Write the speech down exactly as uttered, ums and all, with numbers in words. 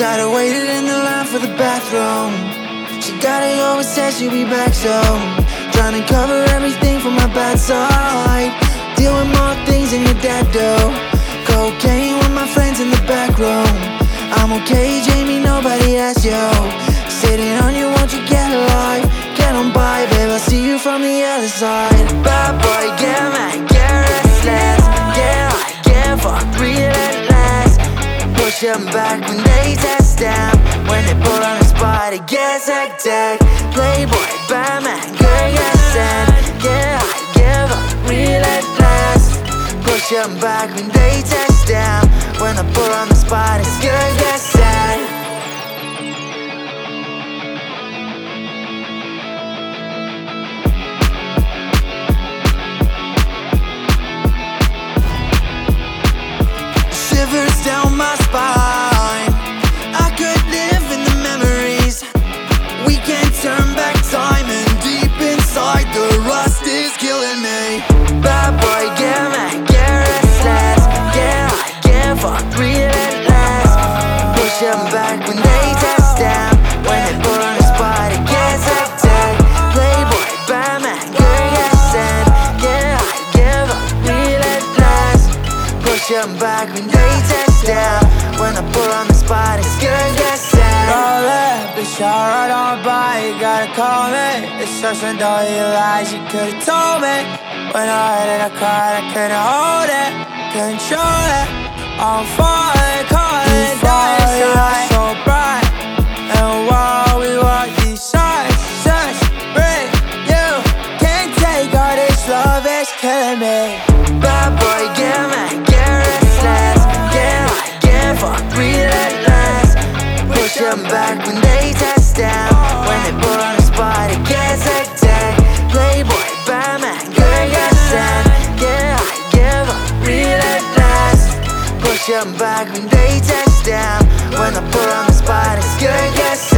Tired of waiting in the line for the bathroom. She got it over, said she'll be back soon. Trying to cover everything from my bad side. Deal with more things than your dad do. Cocaine with my friends in the back room. I'm okay, Jamie, nobody asked you. Sitting on you, won't you get alive? Get on by, babe, I'll see you from the other side. Bad boy, get mad, get restless. Get high, get fucked, relentless. Push them back when they test them. When they pull on the spot, it gets hectic. Playboy, bad man, girl, get sent. Get high, get fucked, relentless. Push them back when they test them. When I pull on the spot, it's girl, get set. Shivers down my spine. I could live in the memories. We can't turn back time, and deep inside the rust is killing me. Bad boy, get mad, get restless. Get high, get fucked, relentless. Push them back when they test them. When they put on the spot, it gets hectic. Playboy, bad man, girl, get sent. Get high, get fucked, relentless. Push them back when they test down. When I pull on the spot, it's girl, get set. Roll it, bitch, I ride on by, you gotta call me. It's just when all your lies, you could've told me. When I heard it, I cried, I couldn't hold it, control it. I'm falling, calling, dying, shine so bright. And while we walk these sides, such break, you can't take all this love, it's killing me. Bad boy, get mad, get restless. Get high, get fucked, relentless. Push them back when they test them. When they put on the spot, it gets hectic. Playboy, bad man, girl, get sent. Get high, get fucked, relentless. Push them back when they test them. When I put on the spot, it's girl, get set.